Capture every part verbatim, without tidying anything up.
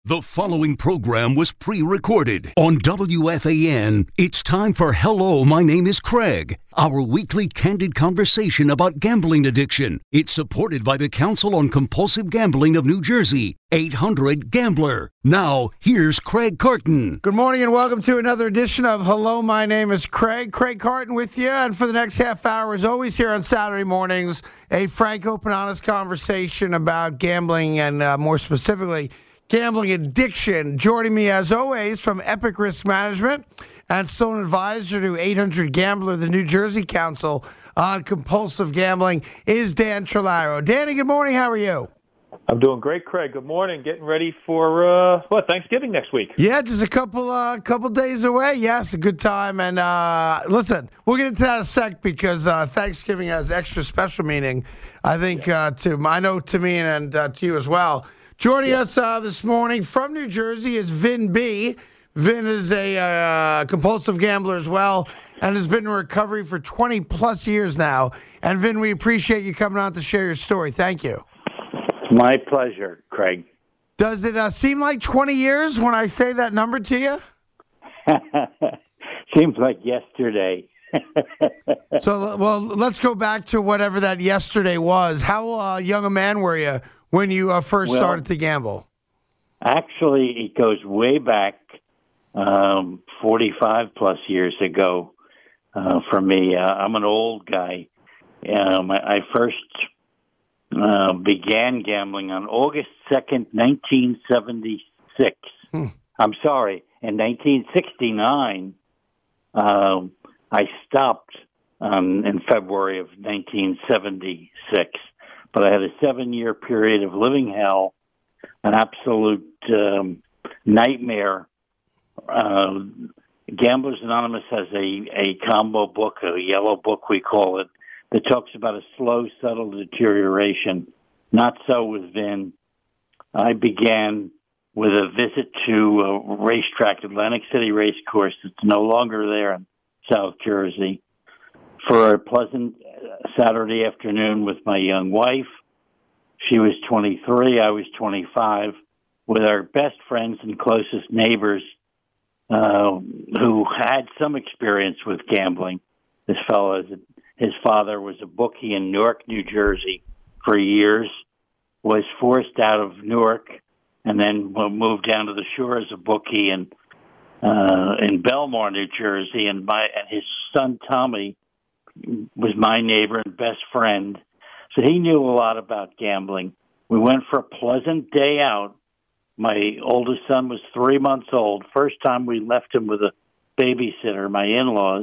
The following program was pre-recorded on W F A N. It's time for Hello, My Name is Craig, our weekly candid conversation about gambling addiction. It's supported by the Council on Compulsive Gambling of New Jersey, eight hundred gambler. Now, here's Craig Carton. Good morning and welcome to another edition of Hello, My Name is Craig. Craig Carton with you, and for the next half hour, as always here on Saturday mornings, a frank, open, honest conversation about gambling and uh, more specifically, gambling addiction. Joining me, as always, from Epic Risk Management and still an advisor to eight hundred gambler, the New Jersey Council on Compulsive Gambling, is Dan Trillaro. Danny, good morning. How are you? I'm doing great, Craig. Good morning. Getting ready for, uh, what, Thanksgiving next week? Yeah, just a couple uh, couple days away. Yes, a good time. And uh, listen, we'll get into that in a sec because uh, Thanksgiving has extra special meaning, I think, yeah. uh, to I know to me and uh, to you as well. Joining us uh, this morning from New Jersey is Vin B. Vin is a uh, compulsive gambler as well and has been in recovery for twenty plus years now. And Vin, we appreciate you coming on to share your story. Thank you. My pleasure, Craig. Does it uh, seem like twenty years when I say that number to you? Seems like yesterday. So, well, let's go back to whatever that yesterday was. How uh, young a man were you when you uh, first well, started to gamble? Actually, it goes way back, um, forty-five plus years ago uh, for me. Uh, I'm an old guy. Um, I, I first uh, began gambling on August second, nineteen seventy-six. Hmm. I'm sorry, in nineteen sixty-nine, um, I stopped um, in February of nineteen seventy-six. But I had a seven-year period of living hell, an absolute um, nightmare. Uh, Gamblers Anonymous has a, a combo book, a yellow book we call it, that talks about a slow, subtle deterioration. Not so with Vin. I began with a visit to a racetrack, Atlantic City Racecourse. It's no longer there in South Jersey, for a pleasant Saturday afternoon with my young wife. She was twenty-three, I was twenty-five, with our best friends and closest neighbors uh, who had some experience with gambling. This fellow, his father was a bookie in Newark, New Jersey for years, was forced out of Newark, and then moved down to the shore as a bookie in, uh, in Belmar, New Jersey, and, my, and his son, Tommy, was my neighbor and best friend, so he knew a lot about gambling. We went for a pleasant day out. My oldest son was three months old. First time we left him with a babysitter, my in-laws.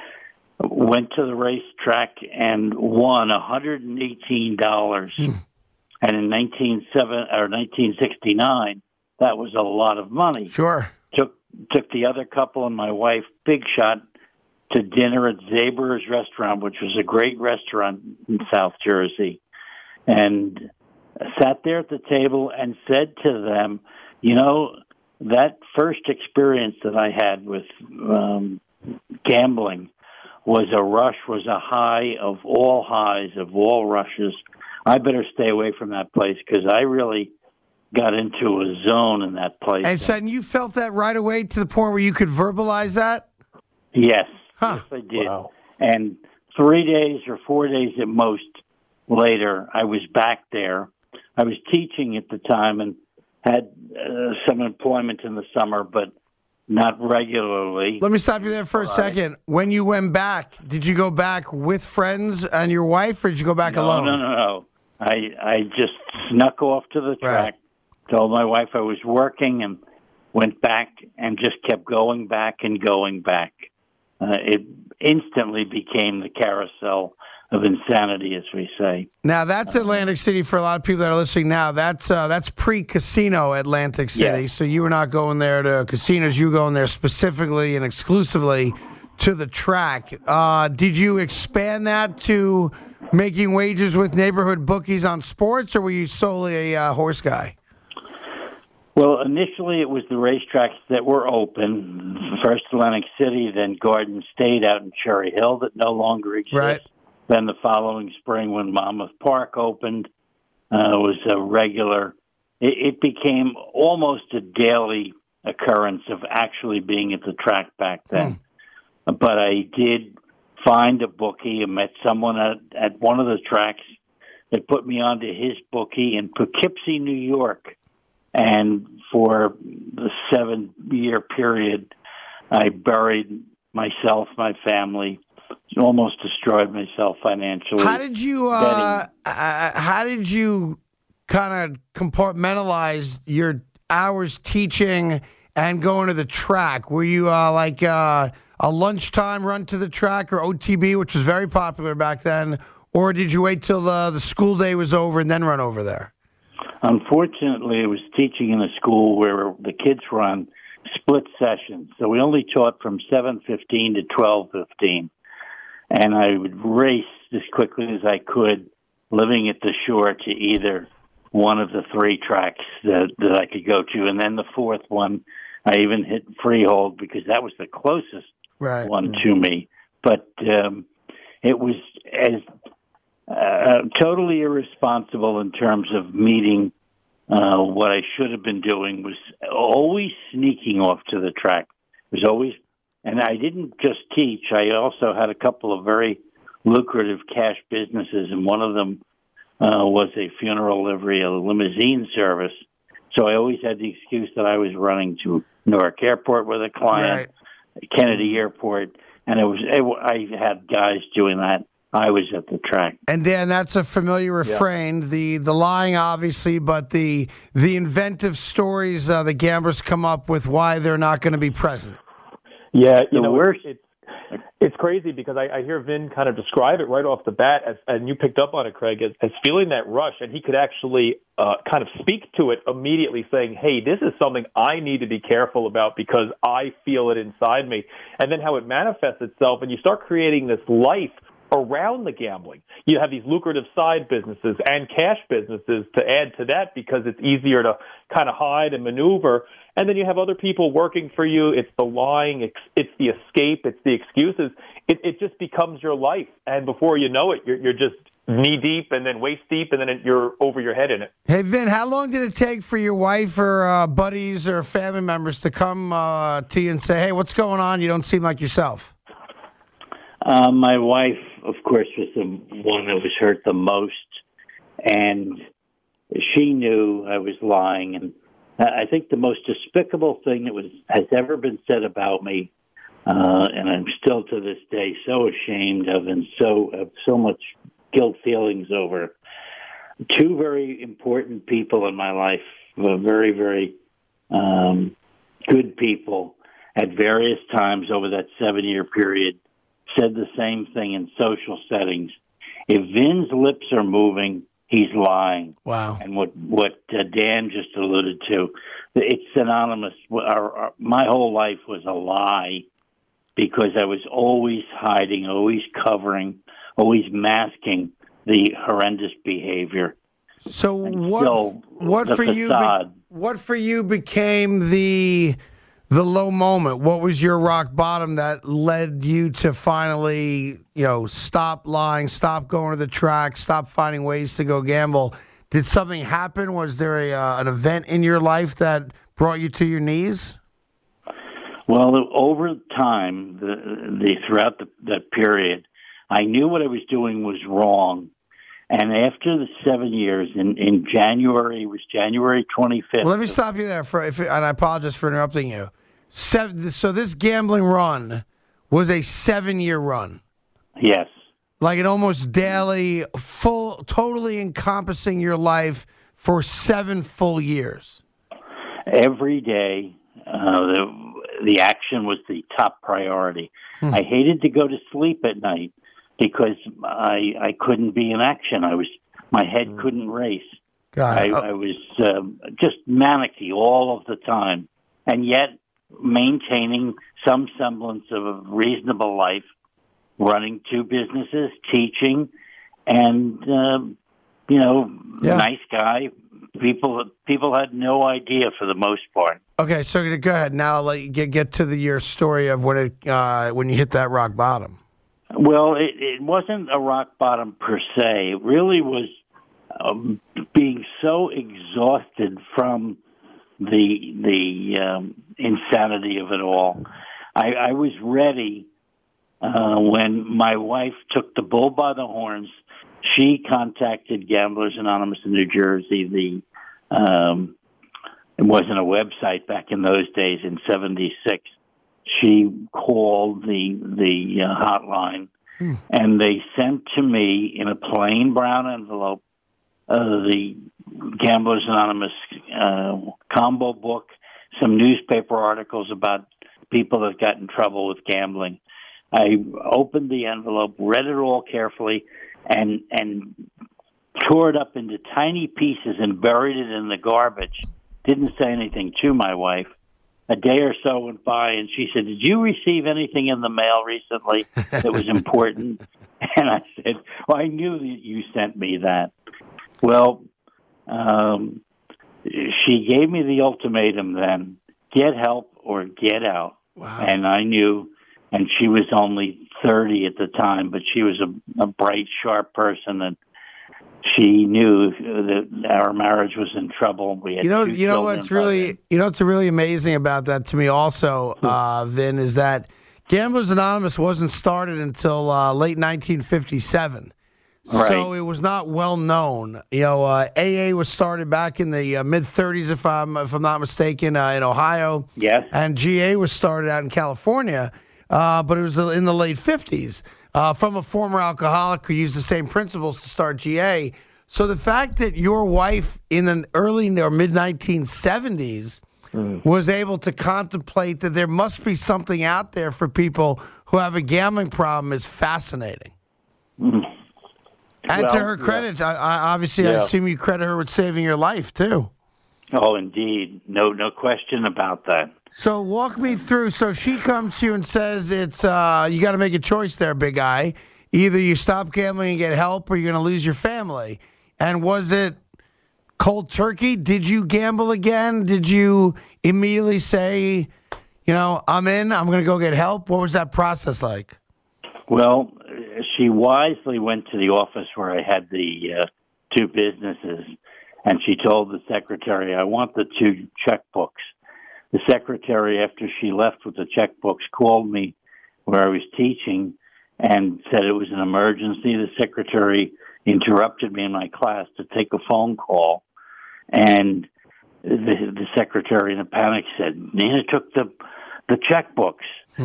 Went to the racetrack and won one hundred eighteen dollars. Mm. And in nineteen seven or nineteen sixty-nine, that was a lot of money. Sure. Took took the other couple and my wife, big shot, to dinner at Zaber's Restaurant, which was a great restaurant in South Jersey, and sat there at the table and said to them, you know, that first experience that I had with um, gambling was a rush, was a high of all highs, of all rushes. I better stay away from that place because I really got into a zone in that place. And so and you felt that right away to the point where you could verbalize that? Yes. Huh. Yes, I did. Wow. And three days or four days at most later, I was back there. I was teaching at the time and had uh, some employment in the summer, but not regularly. Let me stop you there for a All second. right. When you went back, did you go back with friends and your wife, or did you go back no, alone? No, no, no. I, I just snuck off to the track, right. Told my wife I was working, and went back and just kept going back and going back. Uh, it instantly became the carousel of insanity, as we say. Now, that's Atlantic City for a lot of people that are listening now. That's uh, that's pre-casino Atlantic City. Yes. So you were not going there to casinos. You were going there specifically and exclusively to the track. Uh, did you expand that to making wagers with neighborhood bookies on sports, or were you solely a uh, horse guy? Well, initially it was the racetracks that were open. First Atlantic City, then Garden State out in Cherry Hill that no longer exists. Right. Then the following spring when Monmouth Park opened, uh, was a regular it, it became almost a daily occurrence of actually being at the track back then. Hmm. But I did find a bookie and met someone at, at one of the tracks that put me onto his bookie in Poughkeepsie, New York. And for the seven-year period, I buried myself, my family, almost destroyed myself financially. How did you? Uh, uh, how did you kind of compartmentalize your hours teaching and going to the track? Were you uh, like uh, a lunchtime run to the track or O T B, which was very popular back then, or did you wait till the, the school day was over and then run over there? Unfortunately, I was teaching in a school where the kids run split sessions, so we only taught from seven fifteen to twelve fifteen, and I would race as quickly as I could, living at the shore, to either one of the three tracks that, that I could go to, and then the fourth one, I even hit Freehold because that was the closest right. one to me. But um, it was as uh, totally irresponsible in terms of meeting uh, what I should have been doing. Was always sneaking off to the track. It was always, and I didn't just teach. I also had a couple of very lucrative cash businesses, and one of them uh, was a funeral livery, a limousine service. So I always had the excuse that I was running to Newark Airport with a client, right. Kennedy Airport, and it was it, I had guys doing that. I was at the track. And Dan, that's a familiar refrain. Yeah. The the lying, obviously, but the the inventive stories uh, the gamblers come up with why they're not going to be present. Yeah, you the know, worst. It's, it's crazy because I, I hear Vin kind of describe it right off the bat, as, and you picked up on it, Craig, as, as feeling that rush, and he could actually uh, kind of speak to it immediately, saying, hey, this is something I need to be careful about because I feel it inside me. And then how it manifests itself, and you start creating this life around the gambling. You have these lucrative side businesses and cash businesses to add to that because it's easier to kind of hide and maneuver. And then you have other people working for you. It's the lying, it's, it's the escape, it's the excuses. It, it just becomes your life. And before you know it, you're, you're just knee deep and then waist deep and then it, you're over your head in it. Hey, Vin, how long did it take for your wife or uh, buddies or family members to come uh, to you and say, hey, what's going on? You don't seem like yourself. Uh, my wife, of course, was the one that was hurt the most, and she knew I was lying. And I think the most despicable thing that was has ever been said about me, uh, and I'm still to this day so ashamed of, and so have so much guilt feelings over. Two very important people in my life, uh, very, very um, good people, at various times over that seven-year period, said the same thing in social settings. If Vin's lips are moving, he's lying. Wow. And what, what uh, Dan just alluded to, it's synonymous. Our, our, my whole life was a lie because I was always hiding, always covering, always masking the horrendous behavior. So and what, what for facade, you, be, what for you became the... The low moment, what was your rock bottom that led you to finally, you know, stop lying, stop going to the track, stop finding ways to go gamble? Did something happen? Was there a, uh, an event in your life that brought you to your knees? Well, over time, the, the throughout the, that period, I knew what I was doing was wrong. And after the seven years, in, in January, it was January twenty-fifth. Well, let me stop you there, for, if, and I apologize for interrupting you. Seven, so this gambling run was a seven-year run. Yes. Like an almost daily, full, totally encompassing your life for seven full years. Every day, uh, the, the action was the top priority. Hmm. I hated to go to sleep at night because I I couldn't be in action. I was my head hmm. couldn't race. Got it. I, oh. I was um, just manicky all of the time, and yet maintaining some semblance of a reasonable life, running two businesses, teaching, and, um, you know, yeah. nice guy. People people had no idea for the most part. Okay, so go ahead. Now I'll let you get, get to the, your story of when it uh, when you hit that rock bottom. Well, it, it wasn't a rock bottom per se. It really was um, being so exhausted from the the um, insanity of it all. I, I was ready uh, when my wife took the bull by the horns. She contacted Gamblers Anonymous in New Jersey. The um, it wasn't a website back in those days. In seventy-six, she called the the uh, hotline, hmm. and they sent to me in a plain brown envelope uh, the Gamblers Anonymous uh, combo book, some newspaper articles about people that got in trouble with gambling. I opened the envelope, read it all carefully, and and tore it up into tiny pieces and buried it in the garbage. Didn't say anything to my wife. A day or so went by, and she said, "Did you receive anything in the mail recently that was important?" And I said, "Well, I knew that you sent me that." Well, um, she gave me the ultimatum then: get help or get out. Wow. And I knew, and she was only thirty at the time, but she was a, a bright, sharp person, and she knew that our marriage was in trouble. We had you know, two you know what's really, then. you know what's really amazing about that to me, also, uh, Vin, is that Gamblers Anonymous wasn't started until uh, late nineteen fifty-seven. Right. So it was not well known. You know, uh, A A was started back in the uh, mid thirties, if I'm if I'm not mistaken, uh, in Ohio. Yes. And G A was started out in California, uh, but it was in the late fifties uh, from a former alcoholic who used the same principles to start G A. So the fact that your wife in the early or mid nineteen seventies mm. was able to contemplate that there must be something out there for people who have a gambling problem is fascinating. Mm. And well, to her credit, yeah. I, I, obviously, yeah. I assume you credit her with saving your life, too. Oh, indeed. No no question about that. So walk me through. So she comes to you and says, "It's uh, you got to make a choice there, big guy. Either you stop gambling and get help or you're going to lose your family." And was it cold turkey? Did you gamble again? Did you immediately say, you know, I'm in, I'm going to go get help? What was that process like? Well, she wisely went to the office where I had the uh, two businesses, and she told the secretary, "I want the two checkbooks." The secretary, after she left with the checkbooks, called me where I was teaching and said it was an emergency. The secretary interrupted me in my class to take a phone call, and the, the secretary in a panic said, "Nina took the the checkbooks,"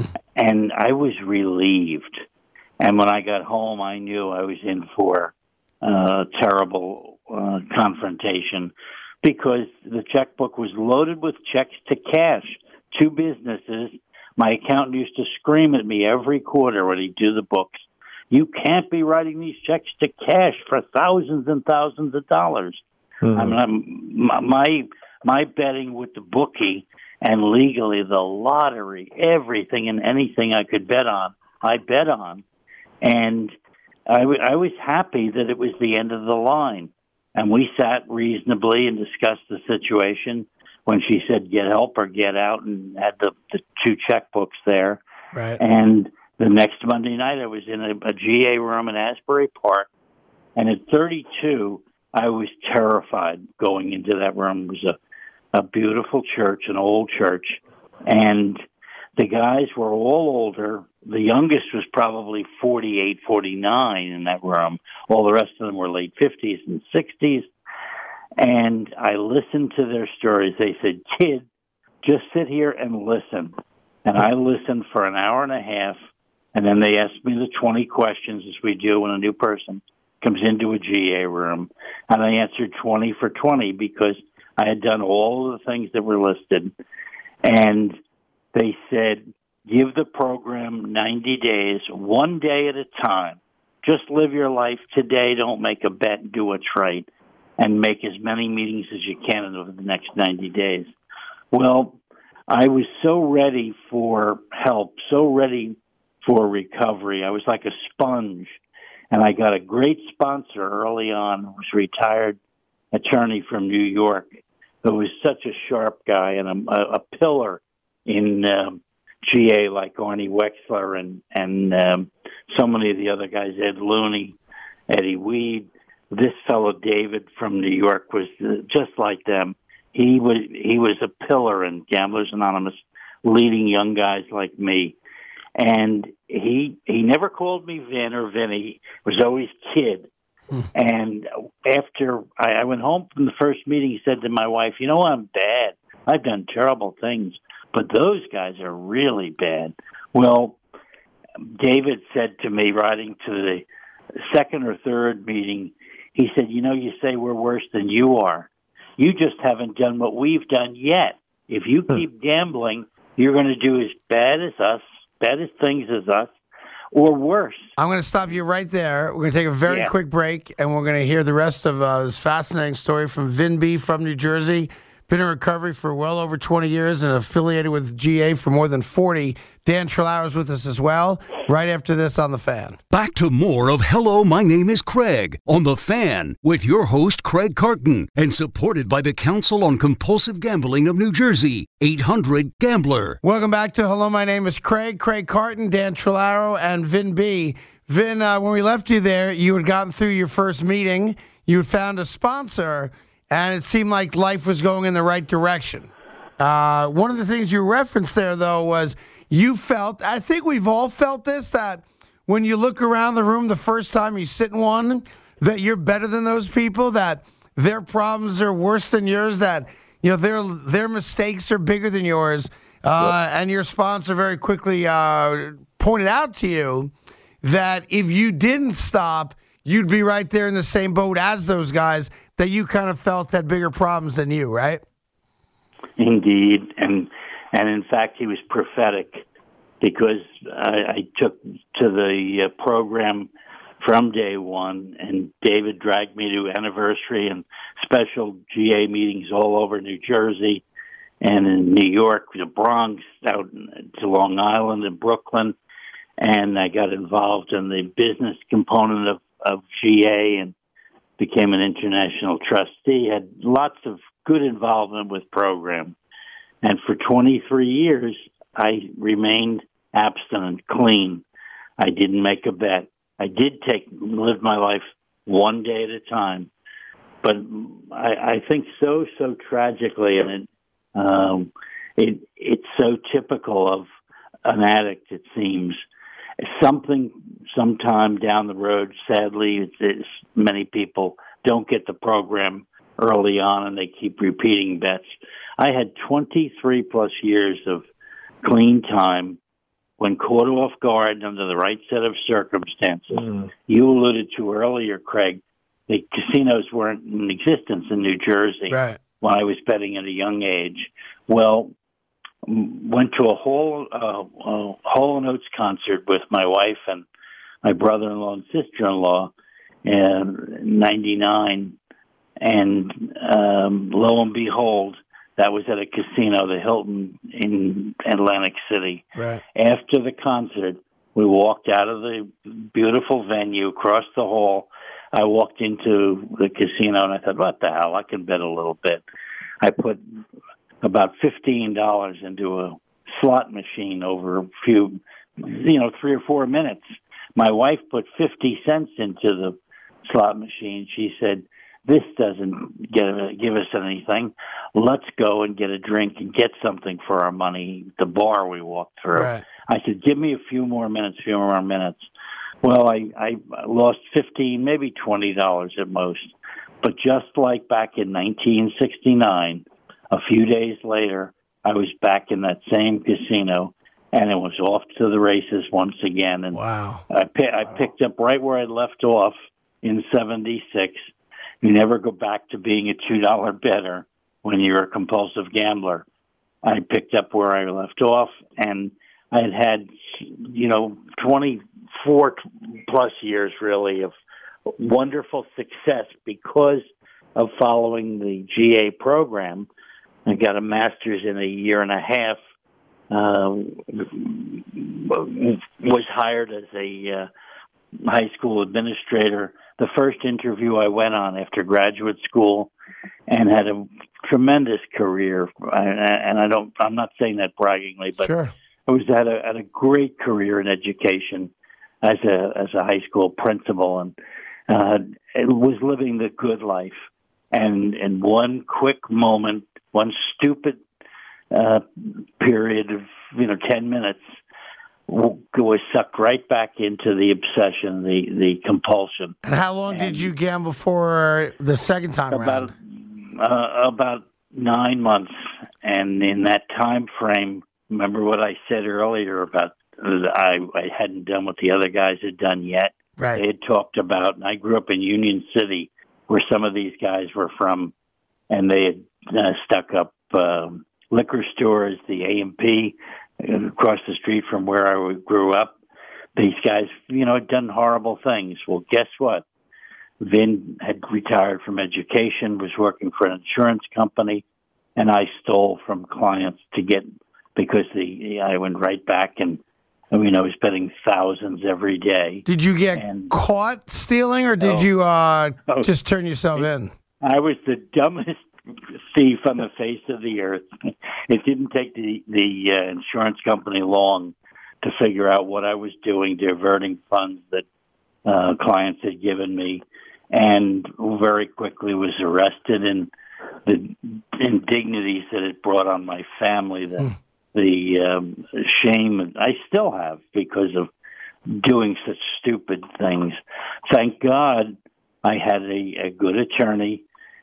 and I was relieved. And when I got home, I knew I was in for a uh, terrible uh, confrontation because the checkbook was loaded with checks to cash, two businesses. My accountant used to scream at me every quarter when he'd do the books, "You can't be writing these checks to cash for thousands and thousands of dollars." Mm-hmm. I mean, I'm, my my betting with the bookie and legally the lottery, everything and anything I could bet on, I bet on. And I, w- I was happy that it was the end of the line. And we sat reasonably and discussed the situation when she said, "Get help or get out," and had the, the two checkbooks there. Right. And the next Monday night, I was in a, a G A room in Asbury Park. And at thirty-two, I was terrified going into that room. It was a, a beautiful church, an old church. And the guys were all older. The youngest was probably forty-eight, forty-nine in that room. All the rest of them were late fifties and sixties. And I listened to their stories. They said, "Kid, just sit here and listen." And I listened for an hour and a half. And then they asked me the twenty questions, as we do when a new person comes into a G A room. And I answered twenty for twenty because I had done all of the things that were listed. And they said, "Give the program ninety days, one day at a time. Just live your life today. Don't make a bet. Do what's right. And make as many meetings as you can over the next ninety days. Well, I was so ready for help, so ready for recovery. I was like a sponge. And I got a great sponsor early on, who was a retired attorney from New York, who was such a sharp guy and a, a pillar in um, G A, like Arnie Wexler and, and um, so many of the other guys, Ed Looney, Eddie Weed. this fellow David from New York was just like them. He was he was a pillar in Gamblers Anonymous, leading young guys like me. And he he never called me Vin or Vinny. It was always Kid. Hmm. And after I, I went home from the first meeting, he said to my wife, "You know, I'm bad. I've done terrible things, but those guys are really bad." Well, David said to me, riding to the second or third meeting, he said, "You know, you say we're worse than you are. You just haven't done what we've done yet. If you keep gambling, you're going to do as bad as us, bad as things as us, or worse." I'm going to stop you right there. We're going to take a very yeah. quick break, and we're going to hear the rest of uh, this fascinating story from Vin B. from New Jersey. Been in recovery for well over twenty years and affiliated with G A for more than forty. Dan Trillaro is with us as well, right after this on The Fan. Back to more of Hello, My Name is Craig on The Fan with your host, Craig Carton, and supported by the Council on Compulsive Gambling of New Jersey, eight hundred gambler. Welcome back to Hello, My Name is Craig. Craig Carton, Dan Trillaro, and Vin B. Vin, uh, when we left you there, you had gotten through your first meeting. You had found a sponsor, and it seemed like life was going in the right direction. Uh, one of the things you referenced there, though, was you felt, I think we've all felt this, that when you look around the room the first time you sit in one, that you're better than those people, that their problems are worse than yours, that you know their their mistakes are bigger than yours, uh, yep. and your sponsor very quickly uh, pointed out to you that if you didn't stop, you'd be right there in the same boat as those guys that you kind of felt had bigger problems than you, right? Indeed, and and in fact, he was prophetic, because I, I took to the uh, program from day one, and David dragged me to anniversary and special G A meetings all over New Jersey and in New York, the Bronx, out to Long Island and Brooklyn, and I got involved in the business component of, of G A and became an international trustee, had lots of good involvement with program. And for twenty-three years, I remained abstinent, clean. I didn't make a bet. I did take live my life one day at a time. But I, I think so, so tragically, and it, um, it it's so typical of an addict, it seems. Something sometime down the road, sadly, it's, it's, many people don't get the program early on, and they keep repeating bets. I had twenty-three plus years of clean time when caught off guard under the right set of circumstances. Mm. You alluded to earlier, Craig, the casinos weren't in existence in New Jersey right. when I was betting at a young age. Well, went to a whole uh, uh, Hall and Oates concert with my wife and my brother-in-law and sister-in-law in ninety-nine, and um, lo and behold, that was at a casino, the Hilton in Atlantic City. Right. After the concert, we walked out of the beautiful venue, across the hall. I walked into the casino, and I thought, what the hell, I can bet a little bit. I put about fifteen dollars into a slot machine over a few, you know, three or four minutes. My wife put fifty cents into the slot machine. She said, "This doesn't get, give us anything. Let's go and get a drink and get something for our money." The bar we walked through. Right. I said, "Give me a few more minutes, few more minutes." Well, I, I lost fifteen, maybe twenty dollars at most. But just like back in nineteen sixty-nine, a few days later, I was back in that same casino, and it was off to the races once again. And wow. I, pi- I wow. picked up right where I left off in seventy-six. You never go back to being a two dollar bettor when you're a compulsive gambler. I picked up where I left off, and I had had, you know, twenty-four plus years, really, of wonderful success because of following the G A program. I got a master's in a year and a half, uh, was hired as a uh, high school administrator. The first interview I went on after graduate school, and had a tremendous career. And I don't, I'm not saying that braggingly, but sure. I was at a, at a great career in education as a, as a high school principal. And, uh, was living the good life. And in one quick moment, one stupid uh, period of, you know, ten minutes, was sucked right back into the obsession, the, the compulsion. And how long and did you gamble for the second time about, around? Uh, about nine months. And in that time frame, remember what I said earlier about I, I hadn't done what the other guys had done yet. Right. They had talked about, and I grew up in Union City, where some of these guys were from, and they had uh, stuck up um, liquor stores, the A M P, across the street from where I grew up. These guys, you know, had done horrible things. Well, guess what? Vin had retired from education, was working for an insurance company, and I stole from clients to get, because the I went right back and, I mean, I was betting thousands every day. Did you get and, caught stealing, or did oh, you uh, oh, just turn yourself it, in? I was the dumbest thief on the face of the earth. It didn't take the, the uh, insurance company long to figure out what I was doing, diverting funds that uh, clients had given me, and very quickly was arrested, and the indignities that it brought on my family, the, mm. the um, shame I still have because of doing such stupid things. Thank God I had a, a good attorney,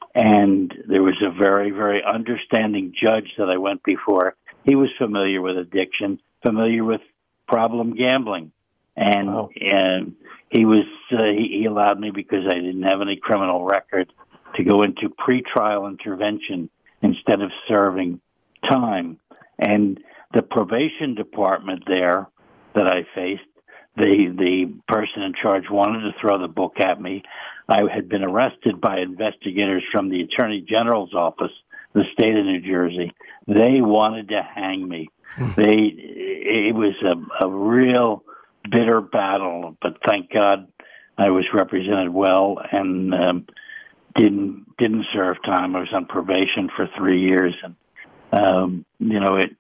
and there was a very, very understanding judge that I went before. He was familiar with addiction, familiar with problem gambling. And, wow. and he was uh, he, he allowed me, because I didn't have any criminal record, to go into pretrial intervention instead of serving time. And the probation department there that I faced, the the person in charge wanted to throw the book at me. I had been arrested by investigators from the Attorney General's office, the state of New Jersey. They wanted to hang me. They it was a, a real bitter battle, but thank God I was represented well and um, didn't didn't serve time. I was on probation for three years, and um, you know it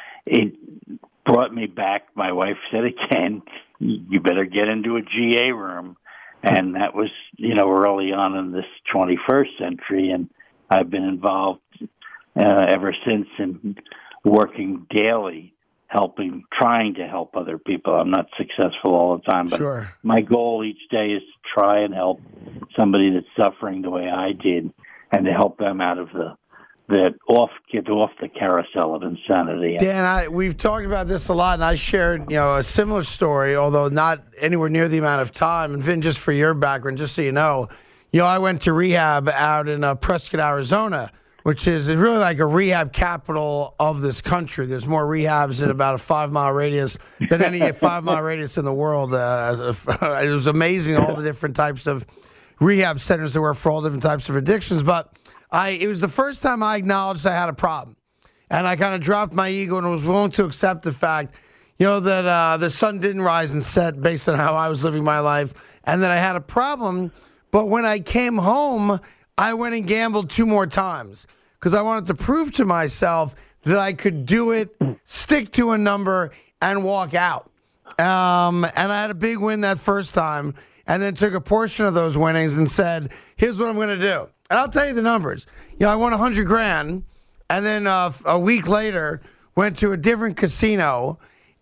it brought me back. My wife said again, "You better get into a G A room," and that was you know early on in this twenty-first century, and I've been involved uh, ever since in working daily, helping, trying to help other people. I'm not successful all the time, but sure. My goal each day is to try and help somebody that's suffering the way I did, and to help them out of the that off get off the carousel of insanity. Dan, I, we've talked about this a lot, and I shared you know a similar story, although not anywhere near the amount of time. And Vin, just for your background, just so you know, you know I went to rehab out in uh, Prescott, Arizona, which is really like a rehab capital of this country. There's more rehabs in about a five-mile radius than any five-mile radius in the world. Uh, it was amazing, all the different types of rehab centers there were for all different types of addictions. But I, it was the first time I acknowledged I had a problem. And I kind of dropped my ego and was willing to accept the fact, you know, that uh, the sun didn't rise and set based on how I was living my life, and that I had a problem. But when I came home, I went and gambled two more times because I wanted to prove to myself that I could do it, stick to a number, and walk out. Um, and I had a big win that first time, and then took a portion of those winnings and said, here's what I'm going to do. And I'll tell you the numbers. You know, I won one hundred grand, and then uh, a week later went to a different casino,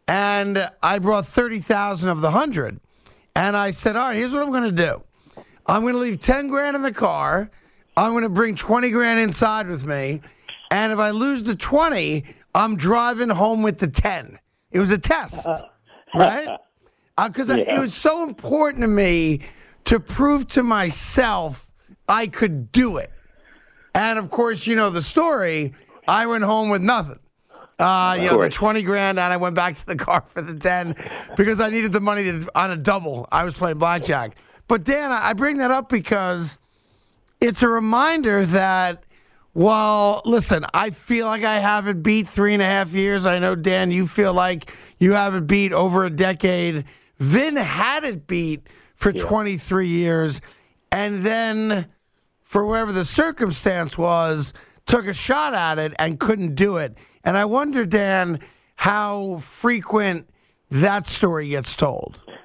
and I brought thirty thousand of the one hundred. And I said, all right, here's what I'm going to do. I'm going to leave ten grand in the car. I'm going to bring twenty grand inside with me. And if I lose the twenty, I'm driving home with the ten. It was a test, right? Because uh, yeah. it was so important to me to prove to myself I could do it. And, of course, you know the story. I went home with nothing. Uh, you know, the twenty grand, and I went back to the car for the ten because I needed the money to, on a double. I was playing blackjack. But, Dan, I bring that up because it's a reminder that, well, listen, I feel like I haven't beat three and a half years. I know, Dan, you feel like you haven't beat over a decade. Vin had it beat for yeah. twenty-three years, and then, for whatever the circumstance was, took a shot at it and couldn't do it. And I wonder, Dan, how frequent that story gets told.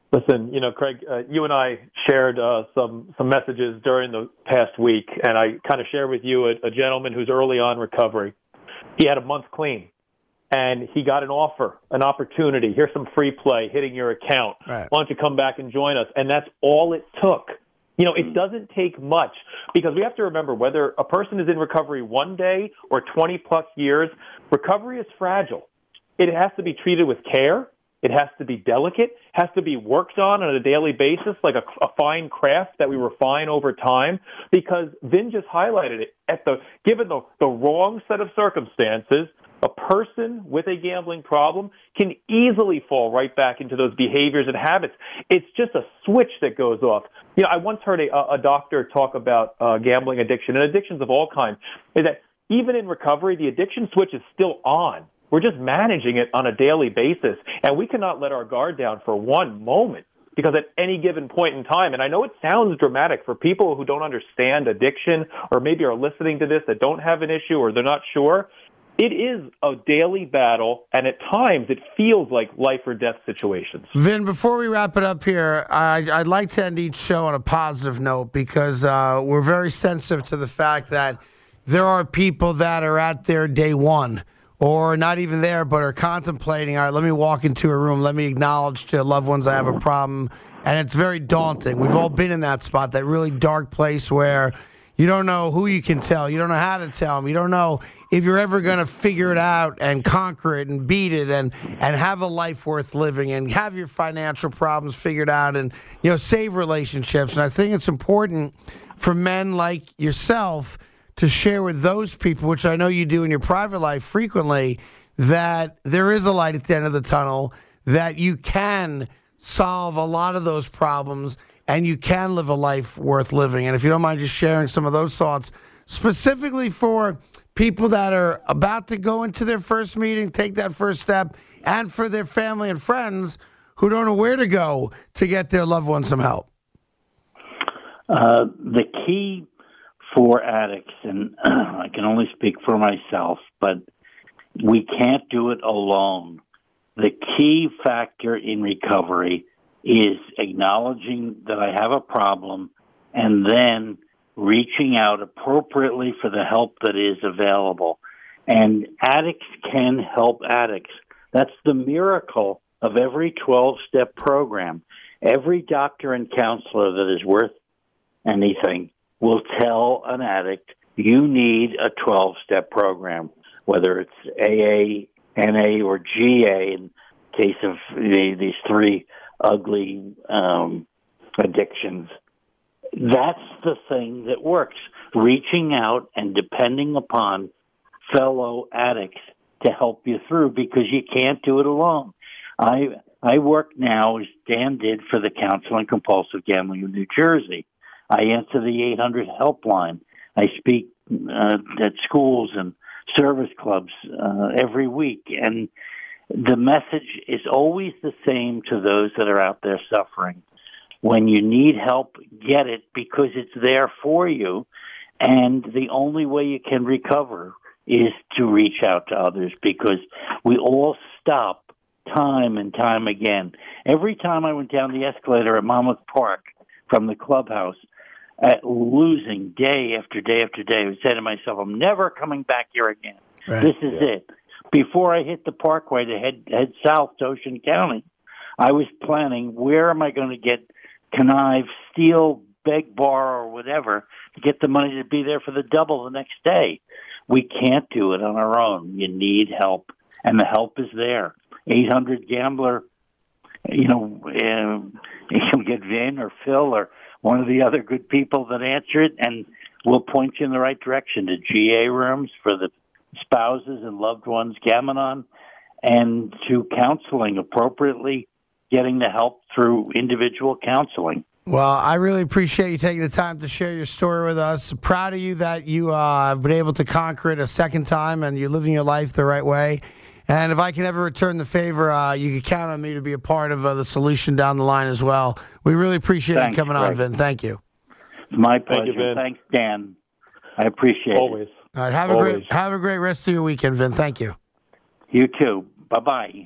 Listen, you know, Craig, uh, you and I shared uh, some some messages during the past week, and I kind of shared with you a, a gentleman who's early on recovery. He had a month clean, and he got an offer, an opportunity. Here's some free play hitting your account. Right. Why don't you come back and join us? And that's all it took. You know, it doesn't take much, because we have to remember, whether a person is in recovery one day or twenty plus years, recovery is fragile. It has to be treated with care. It has to be delicate, has to be worked on on a daily basis, like a, a fine craft that we refine over time, because Vin just highlighted it. At the given the, the wrong set of circumstances, a person with a gambling problem can easily fall right back into those behaviors and habits. It's just a switch that goes off. You know, I once heard a, a doctor talk about uh, gambling addiction, and addictions of all kinds, is that even in recovery, the addiction switch is still on. We're just managing it on a daily basis, and we cannot let our guard down for one moment, because at any given point in time, and I know it sounds dramatic for people who don't understand addiction or maybe are listening to this that don't have an issue or they're not sure, it is a daily battle, and at times it feels like life or death situations. Vin, before we wrap it up here, I'd, I'd like to end each show on a positive note, because uh, we're very sensitive to the fact that there are people that are at their day one, or not even there, but are contemplating, all right, let me walk into a room, let me acknowledge to loved ones I have a problem, and it's very daunting. We've all been in that spot, that really dark place where you don't know who you can tell, you don't know how to tell them, you don't know if you're ever going to figure it out and conquer it and beat it and, and have a life worth living and have your financial problems figured out and, you know, save relationships. And I think it's important for men like yourself to share with those people, which I know you do in your private life frequently, that there is a light at the end of the tunnel, that you can solve a lot of those problems and you can live a life worth living. And if you don't mind just sharing some of those thoughts, specifically for people that are about to go into their first meeting, take that first step, and for their family and friends who don't know where to go to get their loved ones some help. Uh, the key for addicts, and I can only speak for myself, but we can't do it alone. The key factor in recovery is acknowledging that I have a problem and then reaching out appropriately for the help that is available. And addicts can help addicts. That's the miracle of every twelve-step program. Every doctor and counselor that is worth anything will tell an addict, you need a twelve-step program, whether it's A A, N A, or G A in case of the, these three ugly um, addictions. That's the thing that works, reaching out and depending upon fellow addicts to help you through, because you can't do it alone. I I work now, as Dan did, for the Council on Compulsive Gambling of New Jersey. I answer the eight hundred helpline. I speak uh, at schools and service clubs uh, every week. And the message is always the same to those that are out there suffering. When you need help, get it, because it's there for you. And the only way you can recover is to reach out to others, because we all stop time and time again. Every time I went down the escalator at Monmouth Park from the clubhouse, at losing day after day after day, I would say to myself, I'm never coming back here again. Right. This is yeah. it. Before I hit the parkway to head, head south to Ocean County, I was planning, where am I going to get, connive, steal, beg, borrow, or whatever, to get the money to be there for the double the next day. We can't do it on our own. You need help, and the help is there. eight hundred Gambler, you know, uh, you can get Vin or Phil or one of the other good people that answer it, and we'll point you in the right direction to G A rooms for the spouses and loved ones gammon on, and to counseling appropriately, getting the help through individual counseling. Well, I really appreciate you taking the time to share your story with us. Proud of you that you uh, have been able to conquer it a second time and you're living your life the right way. And if I can ever return the favor, uh, you can count on me to be a part of uh, the solution down the line as well. We really appreciate Thanks, you coming Greg. on, Vin. Thank you. It's my pleasure. Thank you, Thanks, Dan. I appreciate Always. it. All right, have Always. a great have a great rest of your weekend, Vin. Thank you. You too. Bye-bye.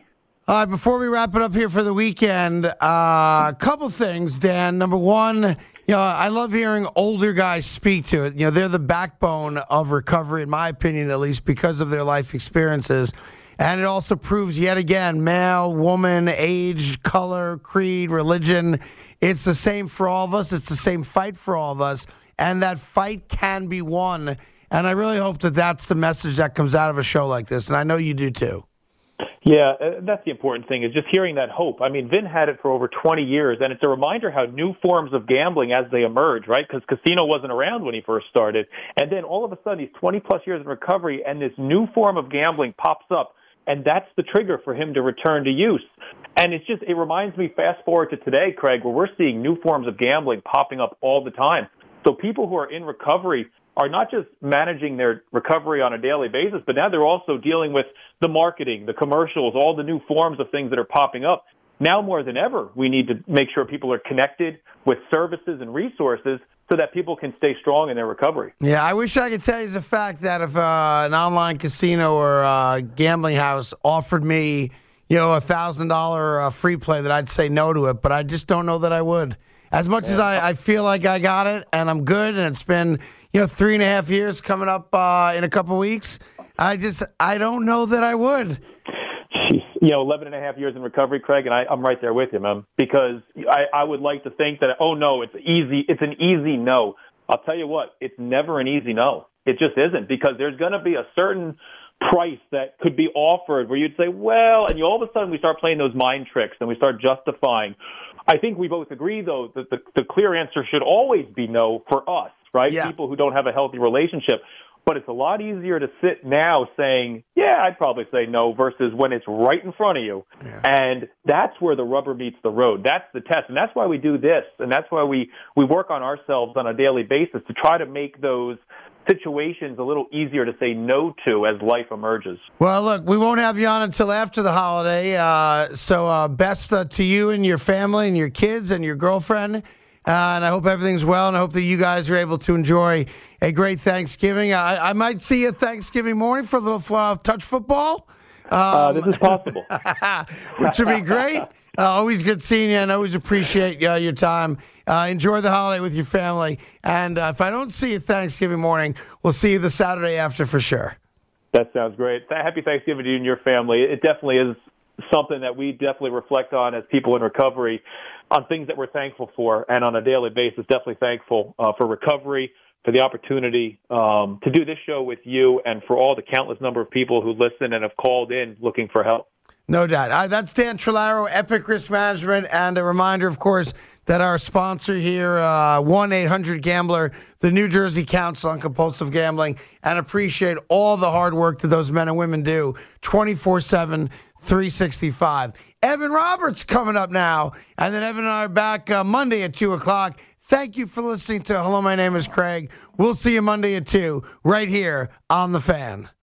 All right, before we wrap it up here for the weekend, uh, a couple things, Dan. Number one, you know, I love hearing older guys speak to it. You know, they're the backbone of recovery, in my opinion, at least, because of their life experiences. And it also proves yet again, male, woman, age, color, creed, religion, it's the same for all of us. It's the same fight for all of us. And that fight can be won. And I really hope that that's the message that comes out of a show like this. And I know you do too. Yeah, uh, that's the important thing, is just hearing that hope. I mean, Vin had it for over twenty years, and it's a reminder how new forms of gambling as they emerge, right? Because casino wasn't around when he first started. And then all of a sudden, he's twenty-plus years in recovery, and this new form of gambling pops up, and that's the trigger for him to return to use. And it's just, it reminds me, fast forward to today, Craig, where we're seeing new forms of gambling popping up all the time. So people who are in recovery are not just managing their recovery on a daily basis, but now they're also dealing with the marketing, the commercials, all the new forms of things that are popping up. Now more than ever, we need to make sure people are connected with services and resources so that people can stay strong in their recovery. Yeah, I wish I could tell you the fact that if uh, an online casino or uh, gambling house offered me, you know, a one thousand dollars uh, free play, that I'd say no to it, but I just don't know that I would. As much yeah. as I, I feel like I got it and I'm good, and it's been, you know, three and a half years coming up uh, in a couple weeks, I just, I don't know that I would. Jeez. You know, eleven and a half years in recovery, Craig, and I, I'm right there with you, man, because I, I would like to think that, oh, no, it's easy. It's an easy no. I'll tell you what, it's never an easy no. It just isn't, because there's going to be a certain price that could be offered where you'd say, well, and you, all of a sudden we start playing those mind tricks and we start justifying. I think we both agree, though, that the, the clear answer should always be no for us, right? Yeah. People who don't have a healthy relationship. But it's a lot easier to sit now saying, yeah, I'd probably say no, versus when it's right in front of you. Yeah. And that's where the rubber meets the road. That's the test. And that's why we do this. And that's why we, we work on ourselves on a daily basis to try to make those situations a little easier to say no to as life emerges. Well, look, we won't have you on until after the holiday. Uh, so uh, best uh, to you and your family and your kids and your girlfriend. Uh, and I hope everything's well, and I hope that you guys are able to enjoy a great Thanksgiving. I, I might see you Thanksgiving morning for a little uh, touch football. Um, uh, this is possible. Which would be great. Uh, always good seeing you, and always appreciate uh, your time. Uh, enjoy the holiday with your family. And uh, if I don't see you Thanksgiving morning, we'll see you the Saturday after for sure. That sounds great. Happy Thanksgiving to you and your family. It definitely is something that we definitely reflect on as people in recovery, on things that we're thankful for, and on a daily basis, definitely thankful uh, for recovery, for the opportunity um, to do this show with you, and for all the countless number of people who listen and have called in looking for help. No doubt. Uh, that's Dan Trillaro, Epic Risk Management, and a reminder, of course, that our sponsor here, uh, one eight hundred gambler, the New Jersey Council on Compulsive Gambling, and appreciate all the hard work that those men and women do twenty-four seven, three sixty-five. Evan Roberts coming up now, and then Evan and I are back uh, Monday at two o'clock. Thank you for listening to Hello, My Name is Craig. We'll see you Monday at two right here on The Fan.